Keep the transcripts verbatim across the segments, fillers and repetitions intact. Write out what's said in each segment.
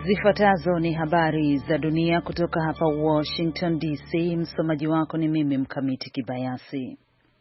Zifuatazo ni habari za dunia kutoka hapa Washington D C. Msomaji wako ni mimi Mkamiti Kibayasi.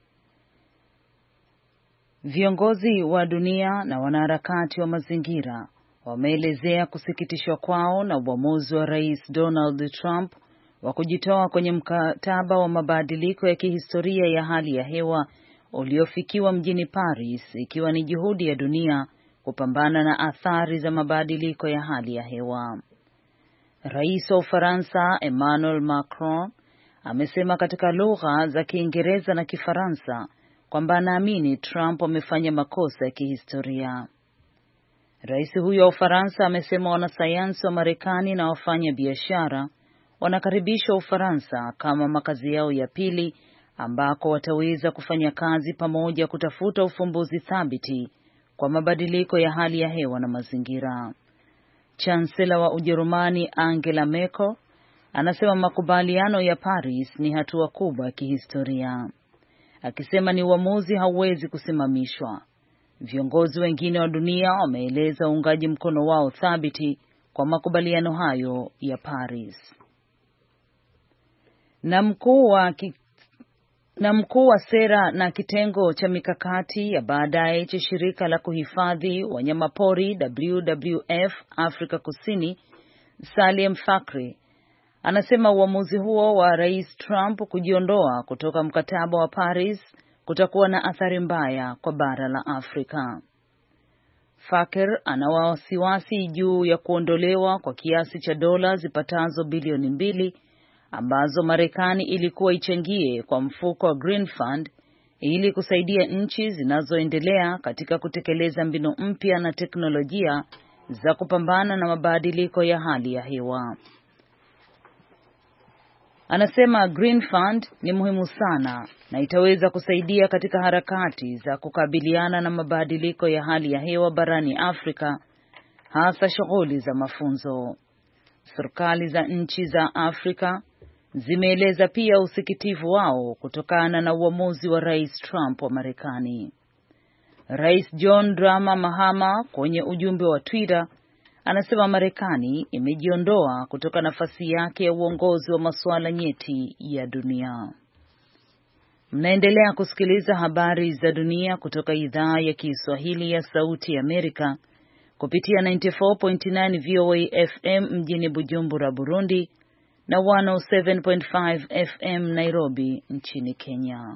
Viongozi wa dunia na wanaharakati wa mazingira wameelezea kusikitishwa kwao na uamuzi wa Rais Donald Trump wa kujitoa kwenye mkataba wa mabadiliko ya kihistoria ya hali ya hewa uliofikiwa mjini Paris, ikiwa ni juhudi ya dunia kupambana na athari za mabadiliko ya hali ya hewa. Rais wa Ufaransa Emmanuel Macron amesema katika lugha za Kiingereza na Kifaransa kwamba anaamini Trump amefanya makosa ya kihistoria. Rais huyo wa Ufaransa amesema wanasayansi wa Marekani na wafanya biashara wanakaribisha Ufaransa kama makazi yao ya pili ambako wataweza kufanya kazi pamoja kutafuta ufumbuzi thabiti kwa mabadiliko ya hali ya hewa na mazingira. Chancellor wa Ujerumani Angela Merkel anasema makubaliano ya Paris ni hatua kubwa ya kihistoria, akisema ni uamuzi hauwezi kusimamishwa. Viongozi wengine wa dunia wameeleza uungaji mkono wao thabiti kwa makubaliano hayo ya Paris. Na mkuu wa ki na mkuu wa sera na kitengo cha mikakati ya baadaye cha shirika la kuhifadhi wanyamapori W W F Afrika Kusini, Salim Fakri, anasema uamuzi huo wa Rais Trump kujiondoa kutoka mkataba wa Paris kutakuwa na athari mbaya kwa bara la Afrika. Fakir ana wasiwasi juu ya kuondolewa kwa kiasi cha dola zipatazo bilioni mbili ambazo Marekani ilikuwa ichangie kwa mfuko wa Green Fund ili kusaidia nchi zinazoendelea katika kutekeleza mbinu mpya na teknolojia za kupambana na mabadiliko ya hali ya hewa. Anasema Green Fund ni muhimu sana na itaweza kusaidia katika harakati za kukabiliana na mabadiliko ya hali ya hewa barani Afrika, hasa shughuli za mafunzo. Serikali za nchi za Afrika zimeeleza pia usikitivu wao kutokana na uamuzi wa Rais Trump wa Marekani. Rais John Dramani Mahama kwenye ujumbe wa Twitter anasema Marekani imejiondoa kutoka nafasi yake ya uongozi wa masuala nyeti ya dunia. Mnaendelea kusikiliza habari za dunia kutoka idhaa ya Kiswahili ya Sauti ya Amerika kupitia tisini na nne nukta tisa V O A F M mjini Bujumbura, Burundi, na mia saba nukta tano F M Nairobi nchini Kenya.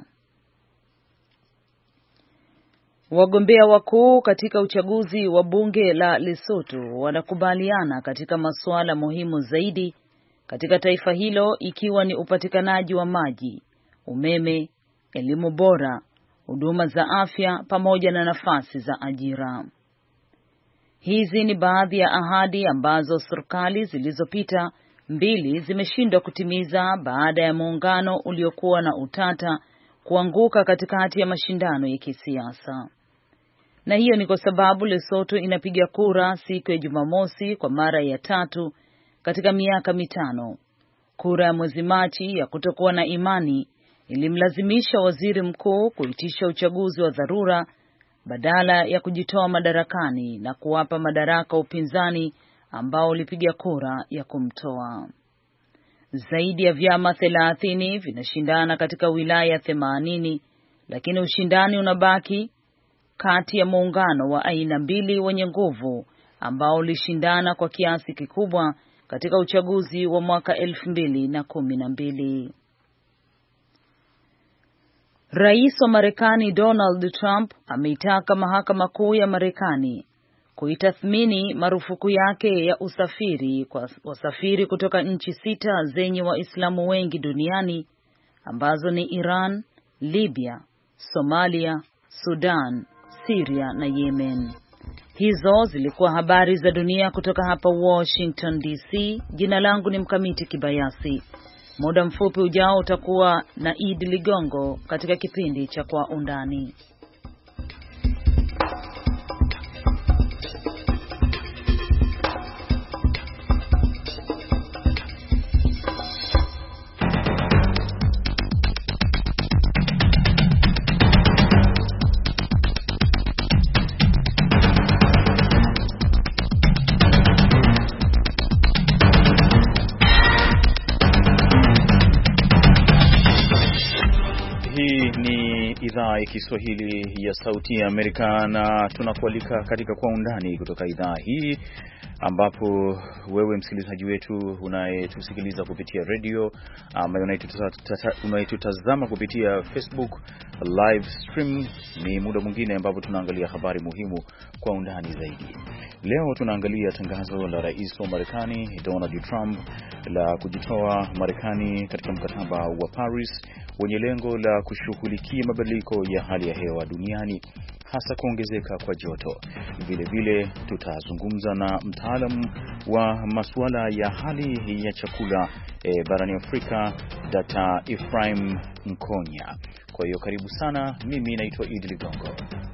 Wagombea wakuu katika uchaguzi wa bunge la Lesotho wanakubaliana katika masuala muhimu zaidi katika taifa hilo, ikiwa ni upatikanaji wa maji, umeme, elimu bora, huduma za afya pamoja na nafasi za ajira. Hizi ni baadhi ya ahadi ambazo serikali zilizopita mbili zimeshindwa kutimiza baada ya muungano uliokuwa na utata kuanguka katikati ya mashindano ya kisiasa. Na hiyo ni kwa sababu Lesotho inapiga kura siku ya Jumamosi kwa mara ya tatu katika miaka mitano. Kura ya mwezi Machi ya kutokuwa na imani ilimlazimisha waziri mkuu kuitisha uchaguzi wa dharura badala ya kujitoa madarakani na kuwapa madaraka upinzani ambao ulipiga kura ya kumtoa. Zaidi ya vyama thelathini vinashindana katika wilaya themanini, lakini ushindani unabaki kati ya muungano wa aina mbili wenye nguvu ambao ulishindana kwa kiasi kikubwa katika uchaguzi wa mwaka elfu mbili na kumi na mbili. Rais wa Marekani Donald Trump ameitaka mahakama kuu ya Marekani kuitathmini marufuku yake ya usafiri kwa wasafiri kutoka nchi sita zenye Waislamu wengi duniani ambazo ni Iran, Libya, Somalia, Sudan, Syria na Yemen. Hizo zilikuwa habari za dunia kutoka hapa Washington D C. Jina langu ni Mkamiti Kibayasi. Muda mfupi ujao utakuwa na Idi Ligongo katika kipindi cha Kwa Undani. idhaa ya Kiswahili ya Sauti ya Amerika na tunakualika katika Kwa Undani kutoka idhaa hii, ambapo wewe msikilizaji wetu unayetusikiliza kupitia radio ama unayetutazama kupitia Facebook live stream, ni muda mwingine ambapo tunaangalia habari muhimu kwa undani zaidi. Leo tunaangalia tangazo la Rais wa Marekani Donald Trump la kujitoa Marekani katika mkataba wa Paris wenye lengo la kushughulikia mabadiliko ya hali ya hewa duniani, hasa kuongezeka kwa joto. Vile vile tutazungumza na mtaalamu wa masuala ya hali ya chakula e, barani Afrika, Daktari Ephraim Nkonya. Kwa hiyo karibu sana, mimi naitwa Idi Ligongo.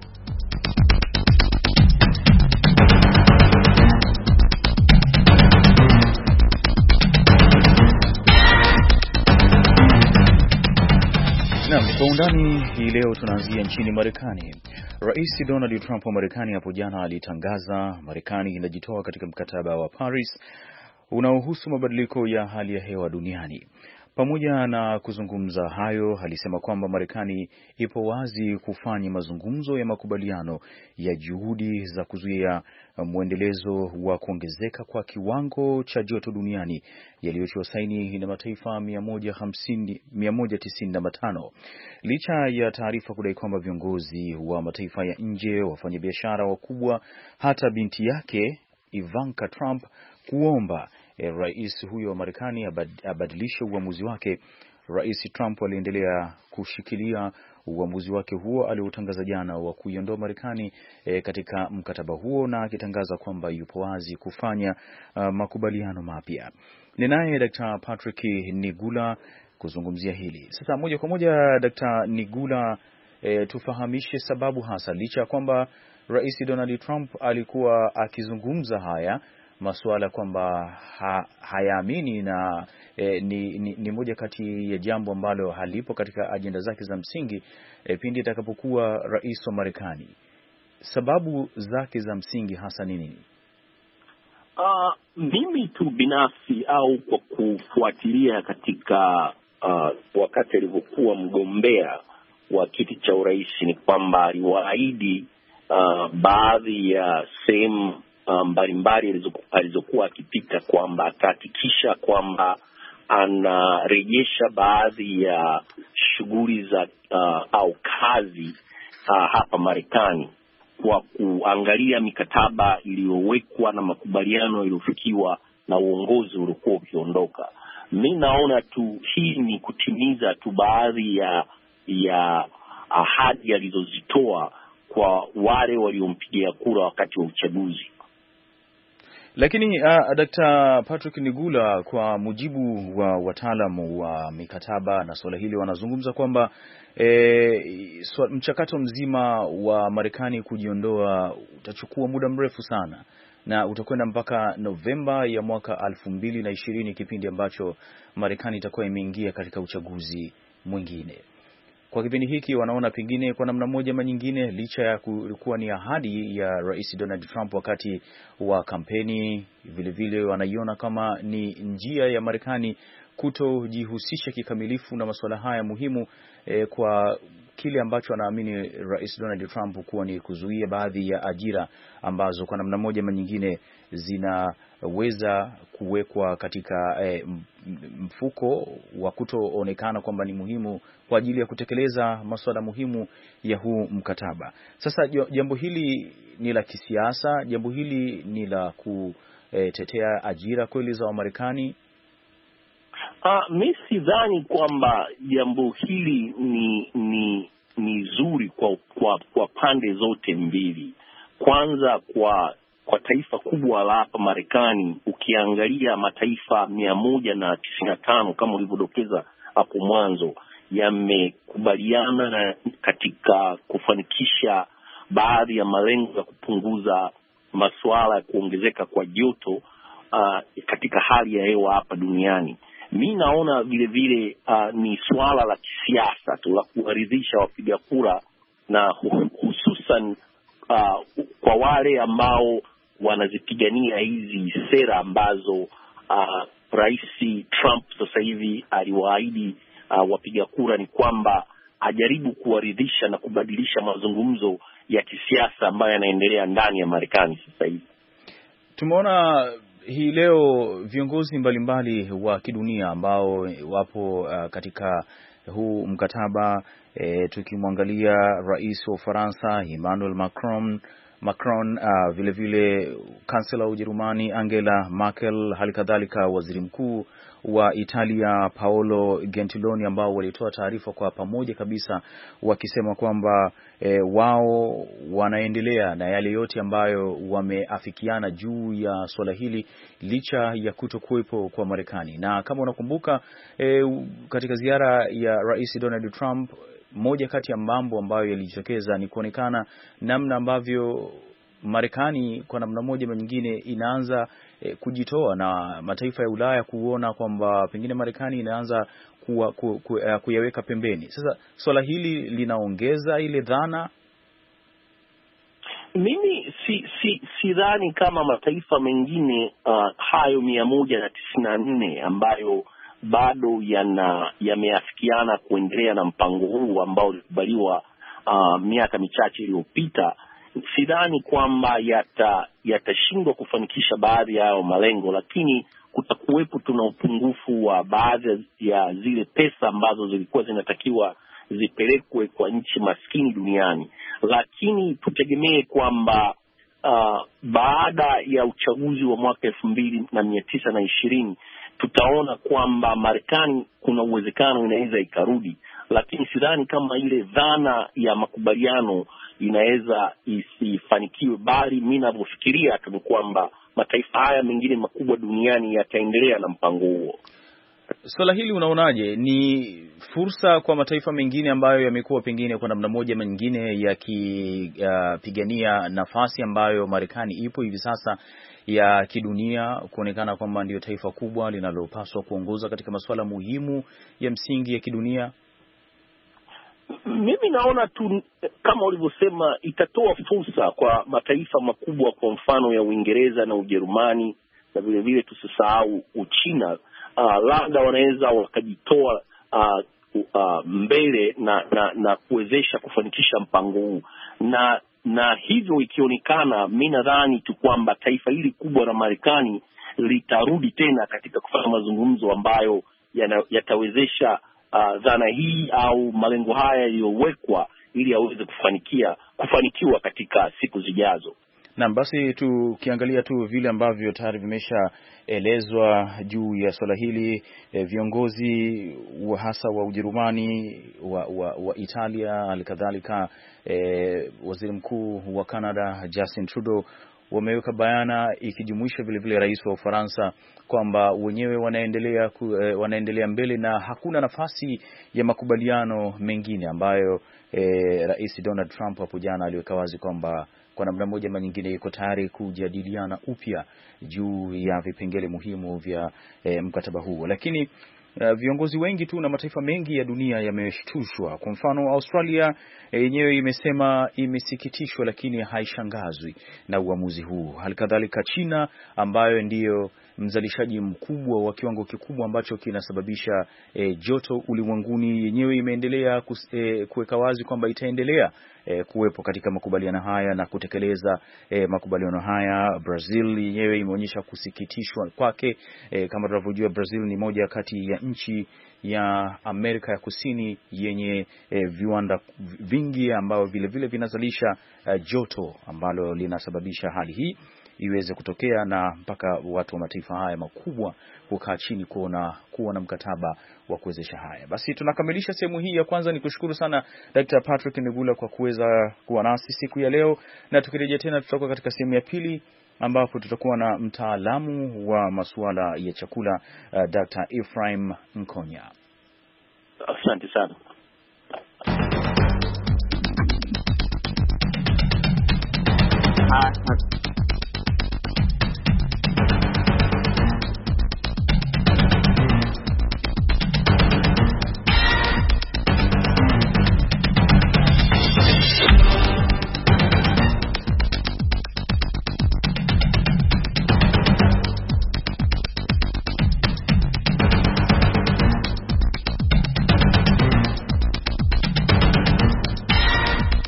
Kwa undani hii leo tunaanzia nchini Marekani. Rais Donald Trump wa Marekani hapo jana alitangaza Marekani inajitoa katika mkataba wa Paris unaohusu mabadiliko ya hali ya hewa duniani. Pamoja na kuzungumza hayo, alisema kwamba Marekani ipo wazi kufanya mazungumzo ya makubaliano ya juhudi za kuzuia muendelezo wa kuongezeka kwa kiwango cha joto duniani yaliyotiwa saini na mataifa mia moja tisini na matano. Licha ya taarifa kudai kwamba viongozi wa mataifa ya nje, wafanyabiashara wakubwa, hata binti yake Ivanka Trump kuomba E, rais huyo wa Marekani abadilishe uamuzi wake, Rais Trump aliendelea kushikilia uamuzi wake huo aliotangaza jana wa kuiondoa Marekani e, katika mkataba huo, na akitangaza kwamba yupo wazi kufanya uh, makubaliano mapya. Ninaye Daktari Patrick Nigula kuzungumzia hili. Sasa moja kwa moja, Daktari Nigula, e, tufahamishe sababu hasa, licha kwamba Rais Donald Trump alikuwa akizungumza haya masuala kwamba ha, hayaamini na e, ni, ni, ni moja kati ya jambo ambalo halipo katika ajenda zake za msingi e, pindi atakapokuwa rais wa Marekani. Sababu zake za msingi hasa ni nini? Uh, mimi tu binafsi au kwa kufuatilia katika uh, wakati alivyokuwa mgombea wa kiti cha urais, ni kwamba aliwaahidi uh, baadhi ya sehemu mbalimbali alizokuwa akipita kwamba atahakikisha kwamba anarejesha baadhi ya shughuli za uh, au kazi uh, hapa Marekani kwa kuangalia mikataba iliyowekwa na makubaliano yaliyofikiwa na uongozi uliokuwa ukiondoka. Mimi naona tu hii ni kutimiza tu baadhi ya ya ahadi alizozitoa kwa wale waliompigia kura wakati wa uchaguzi. Lakini uh, Daktari Patrick Nigula, kwa mujibu wa wataalamu wa mikataba na swala hili, wanazungumza kwamba e, so, mchakato mzima wa Marekani kujiondoa utachukua muda mrefu sana na utakwenda mpaka Novemba ya mwaka elfu mbili na ishirini, kipindi ambacho Marekani itakuwa imeingia katika uchaguzi mwingine. Kwa kipindi hiki wanaona pengine kwa namna moja ama nyingine, licha ya kuwa ni ahadi ya Rais Donald Trump wakati wa kampeni, vile vile wanaiona kama ni njia ya Marekani kutojihusisha kikamilifu na masuala haya muhimu eh, kwa kile ambacho anaamini Rais Donald Trump kuwa ni kuzuia baadhi ya ajira ambazo kwa namna moja ama nyingine zinaweza kuwekwa katika eh, mfuko wa kutoonekana kwamba ni muhimu kwa ajili ya kutekeleza masuala muhimu ya huu mkataba. Sasa jambo hili ni la kisiasa, jambo hili ni la kutetea ajira kweli za Wamarekani? Uh, mimi sidhani kwamba jambo hili ni ni ni zuri kwa kwa kwa pande zote mbili. Kwanza kwa kwa taifa kubwa la hapa Marekani, ukiangalia mataifa mia moja na tisini na tano kama ulivyodokeza hapo mwanzo, yamekubaliana na katika kufanikisha baadhi ya malengo ya kupunguza masuala ya kuongezeka kwa joto uh, katika hali ya hewa hapa duniani. Mimi naona vile vile uh, ni swala la kisiasa tu la kuwaridhisha wapiga kura, na hususan uh, kwa wale ambao wanazipigania hizi sera ambazo uh, Rais Trump sasa hivi aliwaahidi uh, wapiga kura, ni kwamba ajaribu kuwaridhisha na kubadilisha mazungumzo ya kisiasa ambayo yanaendelea ndani ya Marekani sasa hivi. Tumeona hii leo viongozi mbalimbali wa kidunia ambao wapo uh, katika huu mkataba e, tukimwangalia rais wa Ufaransa Emmanuel Macron Macron uh, vile vile kansela wa Ujerumani Angela Merkel, halikadhalika waziri mkuu wa Italia Paolo Gentiloni, ambao walitoa taarifa kwa pamoja kabisa wakisema kwamba e, wao wanaendelea na yale yote ambayo wameafikiana juu ya swala hili licha ya kutokuwepo kwa Marekani. Na kama unakumbuka e, katika ziara ya Rais Donald Trump, moja kati ya mambo ambayo yalijitokeza ni kuonekana namna ambavyo Marekani kwa namna moja ama nyingine inaanza e, kujitoa na mataifa ya Ulaya kuona kwamba pengine Marekani inaanza kuwa, ku, ku, uh, kuyaweka pembeni. Sasa swala hili linaongeza ile dhana. Mimi si si sidhani kama mataifa mengine uh, hayo mia moja na tisini na nne ambayo bado yana yameafikiana kuendelea na mpango huu ambao ulikubaliwa uh, miaka michache iliyopita, sidhani kwamba yata yatashindwa kufanikisha baadhi ya hayo malengo, lakini kutakuwepo tuna upungufu wa baadhi ya zile pesa ambazo zilikuwa zinatakiwa zipelekwe kwa nchi maskini duniani. Lakini tutegemee kwamba uh, baada ya uchaguzi wa mwaka elfu mbili na mia tisa na ishirini tutaona kwamba Marekani kuna uwezekano inaweza ikarudi, lakini sidhani kama ile dhana ya makubaliano inaweza isifanikiwe, bali mimi ninavyofikiria tu ni kwamba mataifa haya mengine makubwa duniani yataendelea na mpango huo. Swala hili unaonaje? Ni fursa kwa mataifa mengine ambayo yamekuwa pengine kwa namna moja ama nyingine yakipigania uh, nafasi ambayo Marekani ipo hivi sasa ya kidunia, kuonekana kwamba ndio taifa kubwa linalopaswa kuongoza katika masuala muhimu ya msingi ya kidunia? Mimi naona tu kama ulivyosema, itatoa fursa kwa mataifa makubwa, kwa mfano ya Uingereza na Ujerumani, na vile vile tusisahau Uchina. Uh, labda wanaweza wakajitoa uh, uh, mbele na na, na kuwezesha kufanikisha mpango huu, na na hivyo ikionekana, mimi nadhani tu kwamba taifa hili kubwa la Marekani litarudi tena katika kufanya mazungumzo ambayo yana, yatawezesha uh, dhana hii au malengo haya yaliyowekwa ili yaweze kufanikia kufanikiwa katika siku zijazo. Na basi tukiangalia tu vile ambavyo tayari vimeshaelezwa juu ya swala hili, e, viongozi wa hasa wa Ujerumani, wa, wa, wa Italia, alikadhalika e, waziri mkuu wa Canada Justin Trudeau wameweka bayana, ikijumuisha vile vile rais wa Ufaransa, kwamba wenyewe wanaendelea ku, e, wanaendelea mbele na hakuna nafasi ya makubaliano mengine ambayo e, Rais Donald Trump hapo jana aliweka wazi kwamba kwa namna moja ama nyingine iko tayari kujadiliana upya juu ya vipengele muhimu vya e, mkataba huu. Lakini uh, viongozi wengi tu na mataifa mengi ya dunia yameshtushwa. Kwa mfano Australia yenyewe e, imesema imesikitishwa lakini haishangazwi na uamuzi huu. Halikadhalika China ambayo ndiyo mzalishaji mkubwa wa kiwango kikubwa ambacho kinasababisha e, joto ulimwenguni, yenyewe imeendelea e, kuweka wazi kwamba itaendelea e, kuwepo katika makubaliano haya na kutekeleza e, makubaliano haya. Brazil yenyewe imeonyesha kusikitishwa kwake. E, kama tunavyojua, Brazil ni moja kati ya nchi ya Amerika ya Kusini yenye e, viwanda vingi ambao vile vile vinazalisha e, joto ambalo linasababisha hali hii iweze kutokea, na mpaka watu wa mataifa haya makubwa kukaa chini kuona kuwa na mkataba wa kuwezesha haya. Basi tunakamilisha sehemu hii ya kwanza. Ni kushukuru sana Daktari Patrick Nigula kwa kuweza kuwa nasi siku ya leo, na tukirejea tena tutakuwa katika sehemu ya pili ambapo tutakuwa na mtaalamu wa masuala ya chakula uh, Daktari Ephraim Nkonya. Asante sana.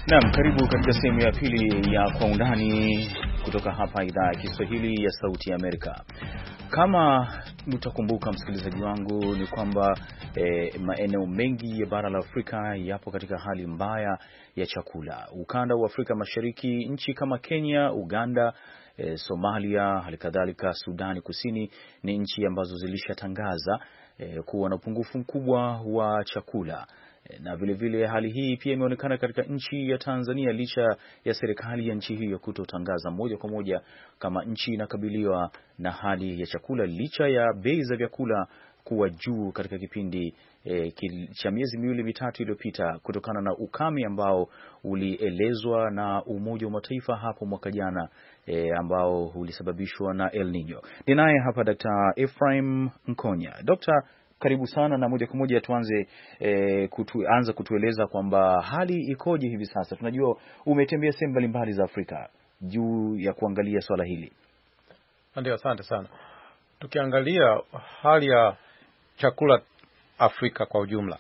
Naam, karibu katika sehemu ya pili ya Kwa Undani kutoka hapa idhaa ya Kiswahili ya Sauti ya Amerika. Kama mtakumbuka msikilizaji wangu, ni kwamba eh, maeneo mengi ya bara la Afrika yapo katika hali mbaya ya chakula. Ukanda wa Afrika Mashariki, nchi kama Kenya, Uganda, eh, Somalia, halikadhalika Sudani Kusini ni nchi ambazo zilishatangaza eh, kuwa na upungufu mkubwa wa chakula. Na vile vile hali hii pia imeonekana katika nchi ya Tanzania, licha ya serikali ya nchi hiyo kutotangaza moja kwa moja kama nchi inakabiliwa na hali ya chakula, licha ya bei za vyakula kuwa juu katika kipindi e, cha miezi miwili mitatu iliyopita kutokana na ukame ambao ulielezwa na Umoja wa Mataifa hapo mwaka jana, e, ambao ulisababishwa na El Nino. Ninaye hapa Daktari Ephraim Nkonya. Daktari, karibu sana, na moja kwa moja tuanze e, kutuanza kutueleza kwamba hali ikoje hivi sasa. Tunajua umetembea sehemu mbalimbali za Afrika juu ya kuangalia swala hili. Ndio, asante sana. Tukiangalia hali ya chakula Afrika kwa ujumla,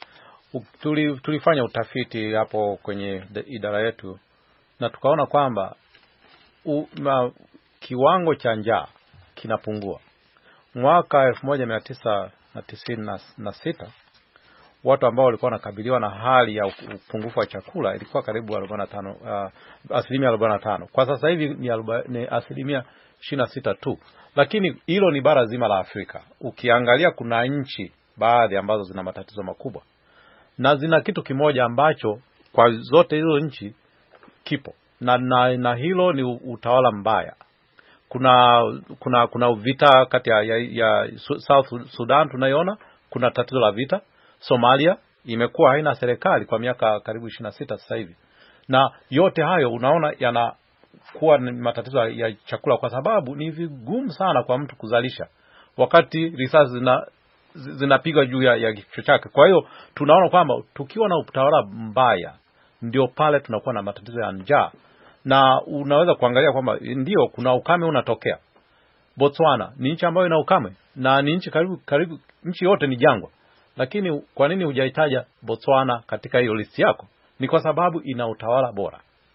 Tuli, tulifanya utafiti hapo kwenye idara yetu na tukaona kwamba u, ma, kiwango cha njaa kinapungua. Mwaka elfu moja mia tisa na tisini na sita watu ambao walikuwa wanakabiliwa na hali ya upungufu wa chakula ilikuwa karibu arobaini na tano, uh, asilimia arobaini na tano. Kwa sasa hivi ni, ni asilimia ishirini na sita tu. Lakini hilo ni bara zima la Afrika. Ukiangalia kuna nchi baadhi ambazo zina matatizo makubwa, na zina kitu kimoja ambacho kwa zote hizo nchi kipo, na, na, na hilo ni utawala mbaya. Kuna kuna kuna vita kati ya, ya, ya South Sudan tunaiona, kuna tatizo la vita. Somalia imekuwa haina serikali kwa miaka karibu ishirini na sita sasa hivi. Na yote hayo unaona yanakuwa matatizo ya chakula, kwa sababu ni vigumu sana kwa mtu kuzalisha wakati risasi zina zinapiga juu ya, ya kichwa chake. Kwa hiyo tunaona kwamba tukiwa na utawala mbaya ndio pale tunakuwa na matatizo ya njaa. Na unaweza kuangalia kwamba ndio kuna ukame unatokea. Botswana ni nchi ambayo ina ukame na ni nchi karibu karibu nchi yote ni jangwa. Lakini kwa nini hujaitaja Botswana katika hiyo listi yako? Ni kwa sababu ina utawala bora.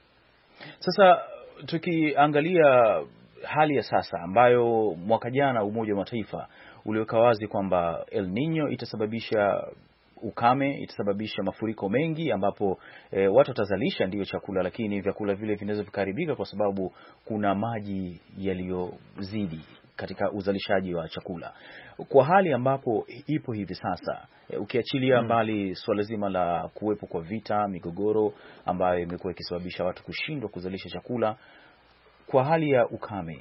Sasa tukiangalia hali ya sasa ambayo mwaka jana Umoja wa Mataifa uliweka wazi kwamba El Nino itasababisha ukame, itasababisha mafuriko mengi ambapo e, watu watazalisha ndiyo chakula, lakini vyakula vile vinaweza vikaribika kwa sababu kuna maji yaliyozidi katika uzalishaji wa chakula. Kwa hali ambapo ipo hivi sasa, e, ukiachilia mbali swala zima la kuwepo kwa vita, migogoro ambayo imekuwa ikisababisha watu kushindwa kuzalisha chakula, kwa hali ya ukame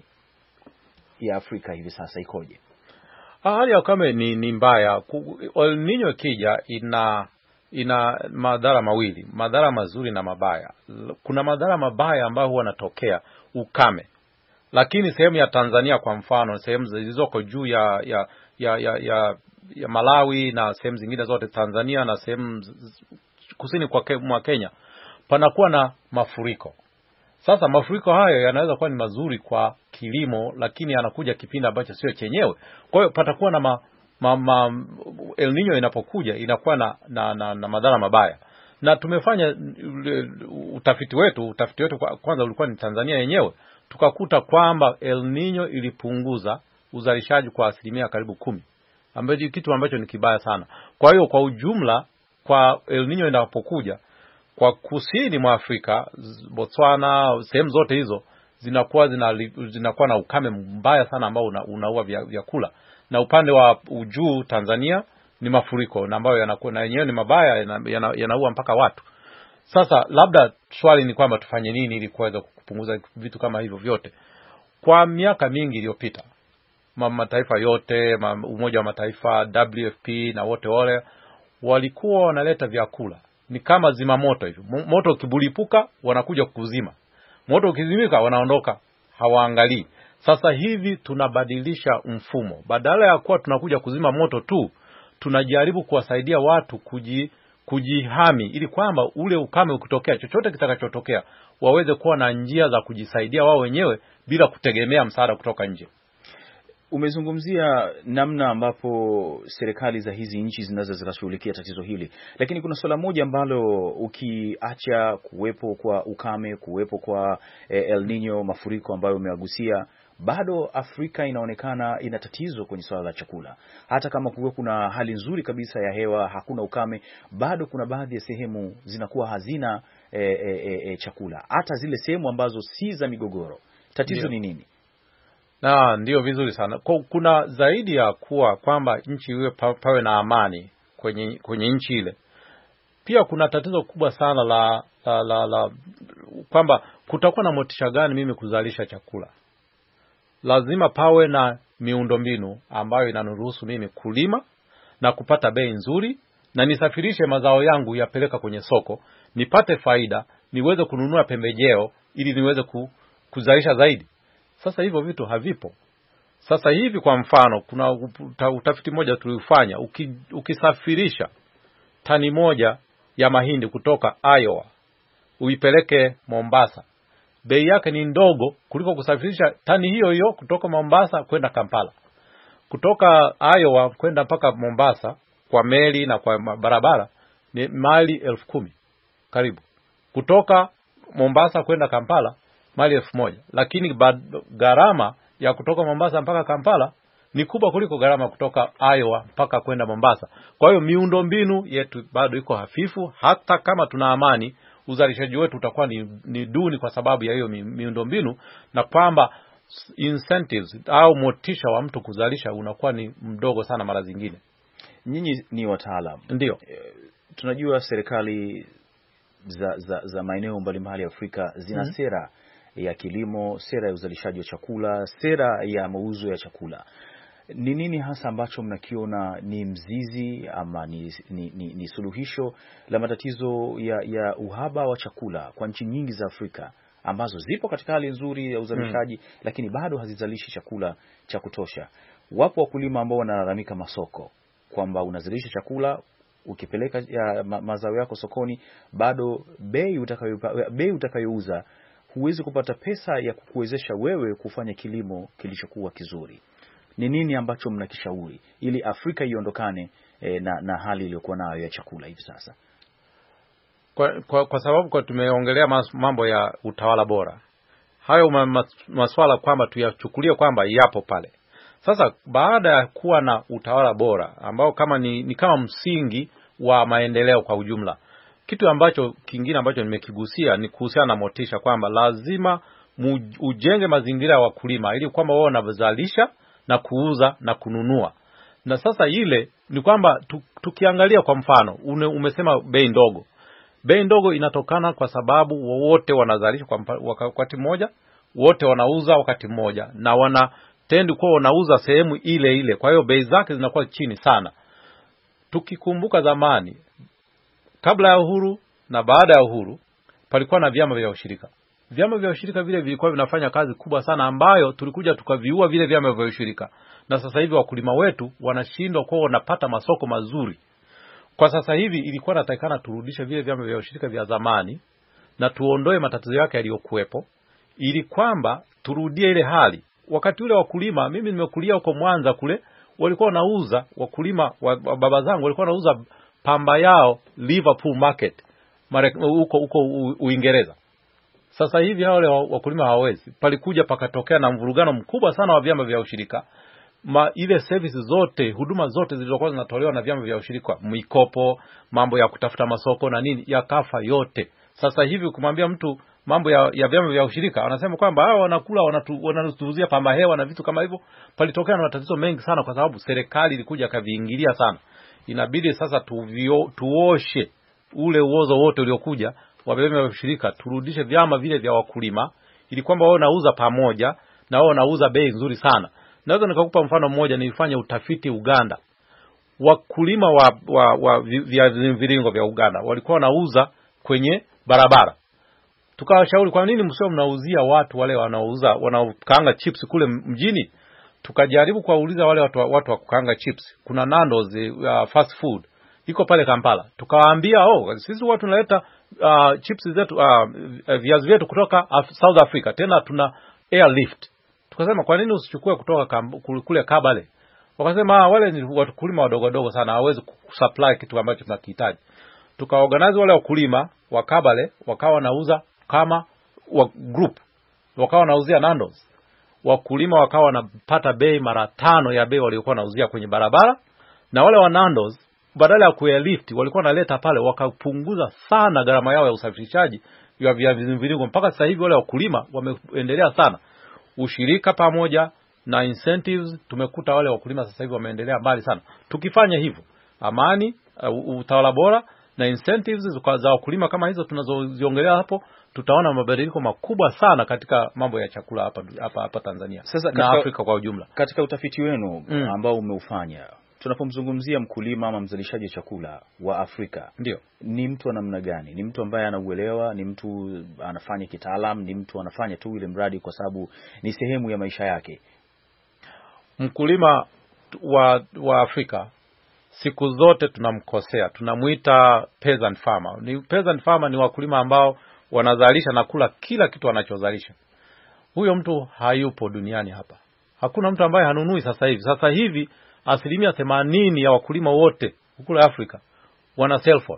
ya Afrika hivi sasa ikoje? Hali ya ukame ni, ni mbaya. El Nino ikija ina ina madhara mawili, madhara mazuri na mabaya. Kuna madhara mabaya ambayo huwa yanatokea ukame. Lakini sehemu ya Tanzania kwa mfano, sehemu zilizoko juu ya ya ya ya, ya, ya Malawi na sehemu zingine zote Tanzania na sehemu kusini kwa mwa Kenya panakuwa na mafuriko. Sasa mafuriko hayo yanaweza kuwa ni mazuri kwa kilimo, lakini yanakuja kipindi ambacho sio chenyewe. Kwa hiyo patakuwa na ma, ma, ma, El Nino inapokuja inakuwa na na, na, na madhara mabaya. Na tumefanya utafiti wetu, utafiti wetu kwanza ulikuwa ni Tanzania yenyewe. Tukakuta kwamba El Nino ilipunguza uzalishaji kwa asilimia karibu kumi, ambacho kitu ambacho ni kibaya sana. Kwa hiyo kwa ujumla, kwa El Nino inapokuja kwa kusini mwa Afrika, Botswana, sehemu zote hizo zinakuwa zinakuwa na ukame mbaya sana ambao una, unaua vyakula. Na upande wa ujuu Tanzania ni mafuriko na ambayo yanakuwa na yenyewe ni mabaya, yanaua yana, yana mpaka watu. Sasa labda swali ni kwamba tufanye nini ili kuweza kupunguza vitu kama hivyo vyote. Kwa miaka mingi iliyopita mataifa yote, Umoja wa Mataifa, W F P na wote wale walikuwa wanaleta vyakula. Ni kama zimamoto hivyo. Moto ukibulipuka wanakuja kuzima. Moto ukizimika wanaondoka, hawaangalii. Sasa hivi tunabadilisha mfumo. Badala ya kuwa tunakuja kuzima moto tu, tunajaribu kuwasaidia watu kuji, kujihami ili kwamba ule ukame ukitokea, chochote kitakachotokea, waweze kuwa na njia za kujisaidia wao wenyewe bila kutegemea msaada kutoka nje. Umezungumzia namna ambapo serikali za hizi nchi zinaweza zikashughulikia tatizo hili, lakini kuna swala moja ambalo ukiacha kuwepo kwa ukame, kuwepo kwa eh, El Nino, mafuriko ambayo umewagusia, bado Afrika inaonekana ina tatizo kwenye swala la chakula. Hata kama kuwe kuna hali nzuri kabisa ya hewa, hakuna ukame, bado kuna baadhi ya sehemu zinakuwa hazina e, e, e, chakula, hata zile sehemu ambazo si za migogoro. Tatizo Dio. ni nini? Na ndio vizuri sana. Kuna zaidi ya kuwa kwamba nchi iwe pawe na amani kwenye kwenye nchi ile. Pia kuna tatizo kubwa sana la la, la, la kwamba kutakuwa na motisha gani mimi kuzalisha chakula. Lazima pawe na miundombinu ambayo inaniruhusu mimi kulima na kupata bei nzuri na nisafirishe mazao yangu yapeleka kwenye soko, nipate faida, niweze kununua pembejeo ili niweze ku, kuzalisha zaidi. Sasa hivyo vitu havipo. Sasa hivi kwa mfano kuna utafiti mmoja tuliufanya, uki, ukisafirisha tani moja ya mahindi kutoka Iowa uipeleke Mombasa, bei yake ni ndogo kuliko kusafirisha tani hiyo hiyo kutoka Mombasa kwenda Kampala. Kutoka Iowa kwenda mpaka Mombasa kwa meli na kwa barabara ni maili elfu kumi karibu. Kutoka Mombasa kwenda Kampala maili elfu moja. Lakini gharama ya kutoka Mombasa mpaka Kampala ni kubwa kuliko gharama kutoka Iowa mpaka kwenda Mombasa. Kwa hiyo miundombinu yetu bado iko hafifu. Hata kama tuna amani, uzalishaji wetu utakuwa ni, ni duni kwa sababu ya hiyo miundombinu, na kwamba incentives au motisha wa mtu kuzalisha unakuwa ni mdogo sana mara zingine. Nyinyi ni wataalamu. Ndio. E, tunajua serikali za za, za maeneo mbalimbali ya Afrika zina mm-hmm. sera ya kilimo, sera ya uzalishaji wa chakula, sera ya mauzo ya chakula. Ni nini hasa ambacho mnakiona ni mzizi ama ni, ni, ni, ni suluhisho la matatizo ya, ya uhaba wa chakula kwa nchi nyingi za Afrika ambazo zipo katika hali nzuri ya uzalishaji hmm. lakini bado hazizalishi chakula cha kutosha? Wapo wakulima ambao wanalalamika masoko kwamba unazalisha chakula, ukipeleka ya ma, mazao yako sokoni, bado bei utakayo bei utakayouza huwezi kupata pesa ya kukuwezesha wewe kufanya kilimo kilichokuwa kizuri. Ni nini ambacho mnakishauri ili Afrika iondokane e, na, na hali iliyokuwa nayo ya chakula hivi sasa? Kwa, kwa, kwa sababu kwa tumeongelea mambo ya utawala bora, hayo maswala kwamba tuyachukulie kwamba yapo pale. Sasa baada ya kuwa na utawala bora ambao kama ni, ni kama msingi wa maendeleo kwa ujumla, kitu ambacho kingine ambacho nimekigusia ni kuhusiana na motisha, kwamba lazima mu, ujenge mazingira ya wakulima ili kwamba wao wanazalisha na kuuza na kununua. Na sasa ile ni kwamba tukiangalia kwa mfano une, umesema bei ndogo. Bei ndogo inatokana kwa sababu wote wanazalisha kwa wakati mmoja, wote wanauza wakati mmoja, na wana tendi kuwa wanauza sehemu ile ile. Kwa hiyo bei zake zinakuwa chini sana. Tukikumbuka zamani kabla ya uhuru na baada ya uhuru palikuwa na vyama vya ushirika. Vyama vya ushirika vile vilikuwa vinafanya kazi kubwa sana ambayo tulikuja tukaviua vile vyama vya ushirika. Na sasa hivi wakulima wetu wanashindwa kwa wanapata masoko mazuri. Kwa sasa hivi ilikuwa natakikana turudishe vile vyama vya ushirika vya zamani na tuondoe matatizo yake yaliyokuwepo ili kwamba turudie ile hali. Wakati ule wakulima, mimi nimekulia huko Mwanza kule, walikuwa wanauza, wakulima wa baba zangu walikuwa wanauza pamba yao Liverpool market huko huko Uingereza. Sasa hivi wale wakulima hawawezi. Palikuja pakatokea na mvurugano mkubwa sana wa vyama vya ushirika. Ma, ile services zote, huduma zote zilizokuwa zinatolewa na vyama vya ushirika, mikopo, mambo ya kutafuta masoko na nini, yakafa yote. Sasa hivi kumwambia mtu mambo ya, ya vyama vya ushirika, wanasema kwamba hao wanakula wanatuzia pamba hewa na vitu kama hivyo. Palitokea na matatizo mengi sana kwa sababu serikali ilikuja kaviingilia sana. Inabidi sasa tuvio, tuoshe ule uozo wote uliokuja wa vyama vya ushirika, turudishe vyama vile vya wakulima ili kwamba wao nauza pamoja na wao nauza bei nzuri sana. Naweza nikakupa mfano mmoja. Nilifanya utafiti Uganda. Wakulima wa, wa, wa vya viringo vya Uganda walikuwa wanauza kwenye barabara. Tukawashauri, kwa nini msio mnauzia watu wale wanaouza wanaokaanga chips kule mjini? Tukajaribu kuwauliza wale watu watu wa kukaanga chips. Kuna Nando's uh, fast food iko pale Kampala. Tukawaambia, oh, sisi watu tunaleta uh, chips zetu uh, viazi vyetu kutoka Af- South Africa. Tena tuna airlift. Tukasema kwa nini usichukue kutoka kule Kabale? Wakasema wale ni wakulima wadogo wadogo sana, hawezi kusupply kitu ambacho tunakihitaji. Tukaorganize wale wakulima wa Kabale wakawa wanauza kama wa group, wakawa wanauzia Nando's. Wakulima wakawa wanapata bei mara tano ya bei waliokuwa wanauzia kwenye barabara, na wale wa Nando's badala ya kuairlift walikuwa wanaleta pale, wakapunguza sana gharama yao ya usafirishaji ya viazi mviringo. Mpaka sasa hivi wale wakulima wameendelea sana. Ushirika pamoja na incentives, tumekuta wale wakulima sasa hivi wameendelea mbali sana. Tukifanya hivyo, amani, uh, utawala bora na incentives za wakulima kama hizo tunazoziongelea hapo, tutaona mabadiliko makubwa sana katika mambo ya chakula hapa hapa hapa Tanzania sasa, na katika, Afrika kwa ujumla. Katika utafiti wenu mm. ambao umeufanya, tunapomzungumzia mkulima ama mzalishaji chakula wa Afrika, ndio ni mtu wa namna gani? Ni mtu ambaye anauelewa, ni mtu anafanya kitaalamu, ni mtu anafanya tu ile mradi kwa sababu ni sehemu ya maisha yake? Mkulima wa wa Afrika siku zote tunamkosea, tunamuita peasant farmer. Ni peasant farmer ni wakulima ambao wanazalisha na kula kila kitu wanachozalisha. Huyo mtu hayupo duniani hapa. Hakuna mtu ambaye hanunui sasa hivi. Sasa hivi asilimia themanini ya wakulima wote kule Afrika wana cell phone.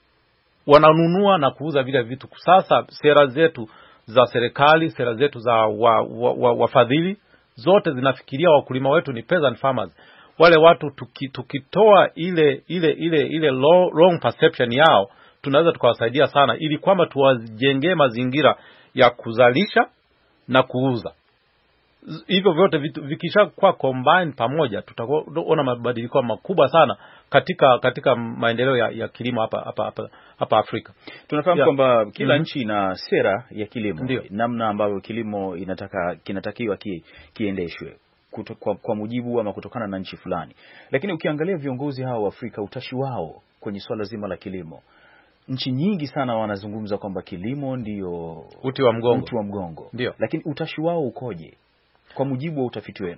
Wananunua na kuuza vile vitu. Sasa sera zetu za serikali, sera zetu za wafadhili wa, wa, wa zote zinafikiria wakulima wetu ni peasant farmers. Wale watu tuki, tukitoa ile ile ile ile low, wrong perception yao, tunaweza tukawasaidia sana ili kwamba tuwajengee mazingira ya kuzalisha na kuuza. Hivyo vyote vikisha kwa combine pamoja, tutaona mabadiliko makubwa sana katika katika maendeleo ya, ya kilimo hapa hapa hapa, hapa Afrika. Tunafahamu yeah. kwamba kila mm-hmm. nchi ina sera ya kilimo. Ndiyo. Namna ambavyo kilimo inataka kinatakiwa ki, kiendeshwe kuto, kwa, kwa mujibu ama kutokana na nchi fulani. Lakini ukiangalia viongozi hao wa Afrika, utashi wao kwenye swala zima la kilimo, nchi nyingi sana wanazungumza kwamba kilimo ndio uti wa mgongo. Uti wa mgongo. Ndiyo. Lakini utashi wao ukoje kwa mujibu wa utafiti wenu?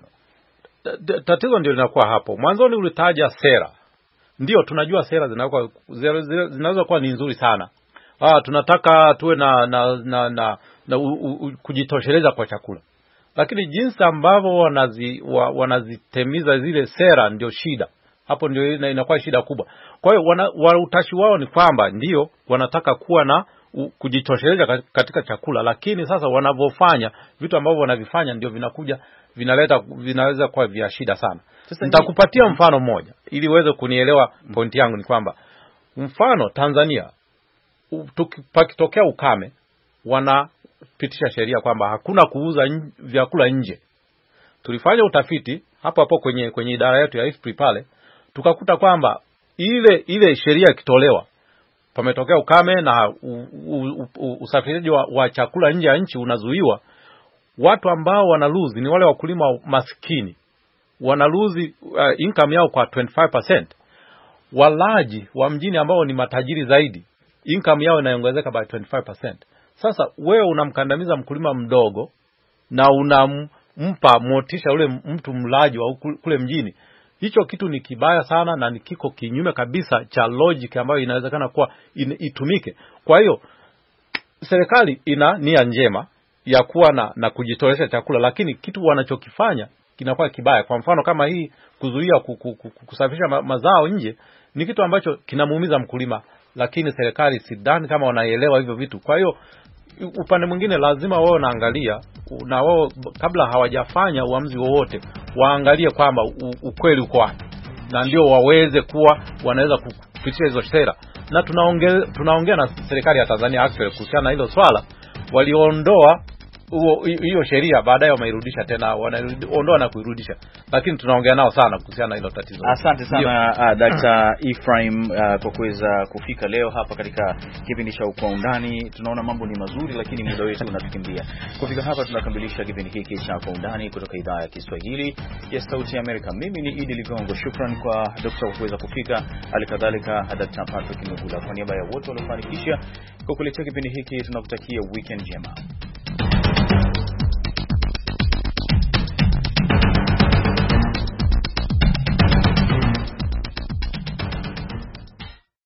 Tatizo ndio linakuwa hapo. Mwanzoni ulitaja sera. Ndio tunajua sera zinakuwa zinaweza kuwa ni nzuri sana. Ah, tunataka tuwe na na na, na, na u, u, kujitosheleza kwa chakula. Lakini jinsi ambavyo wanazi wa, wanazitemiza zile sera ndio shida. Hapo ndio inakuwa shida kubwa. Kwa hiyo wana utashi wao ni kwamba ndio wanataka kuwa na u, kujitosheleza katika chakula, lakini sasa wanavofanya vitu ambavyo wanavifanya ndio vinakuja vinaleta vinaweza kuwa vya shida sana. Nitakupatia mfano mmoja ili uweze kunielewa pointi yangu. Ni kwamba mfano Tanzania pakitokea ukame, wanapitisha sheria kwamba hakuna kuuza vyakula nje. Tulifanya utafiti hapo hapo kwenye kwenye idara yetu ya I F P R I pale, tukakuta kwamba ile ile sheria ikitolewa, pametokea ukame na usafirishaji wa, wa chakula nje ya nchi unazuiwa, watu ambao wana lose ni wale wakulima maskini, wana lose uh, income yao kwa twenty-five percent. Walaji wa mjini ambao ni matajiri zaidi, income yao inaongezeka by twenty-five percent. Sasa wewe unamkandamiza mkulima mdogo na unampa motisha ule mtu mlaji wa kule mjini. Hicho kitu ni kibaya sana na ni kiko kinyume kabisa cha logic ambayo inawezekana kuwa in, itumike. Kwa hiyo serikali ina nia njema ya kuwa na, na kujitolesha chakula, lakini kitu wanachokifanya kinakuwa kibaya. Kwa mfano kama hii kuzuia kusafirisha ma, mazao nje ni kitu ambacho kinamuumiza mkulima, lakini serikali sidhani kama wanaelewa hivyo vitu. Kwa hiyo upande mwingine lazima wao naangalia na wao kabla hawajafanya uamuzi wowote waangalie kwamba ukweli uko wapi, na ndio waweze kuwa wanaweza kupitia hizo sera. Na tunaongea tunaongea na serikali ya Tanzania actually kuhusiana na hilo swala. Waliondoa hiyo sheria, baadaye wameirudisha tena, wanaondoa na kuirudisha, lakini tunaongea nao sana kuhusiana na hilo tatizo. Asante sana uh, Daktari Ephraim uh, kwa kuweza kufika leo hapa katika kipindi cha Kwa Undani. Tunaona mambo ni mazuri lakini muda wetu unatukimbia. Kufika hapa tunakamilisha kipindi hiki cha Kwa Undani kutoka idhaa ya Kiswahili ya Sauti ya Amerika. Mimi ni Idi Ligongo. Shukrani kwa daktari kwa kuweza kufika, alikadhalika Daktari Patrick Mugula. Kwa niaba ya wote waliofanikisha kukuletea kipindi hiki tunakutakia weekend njema.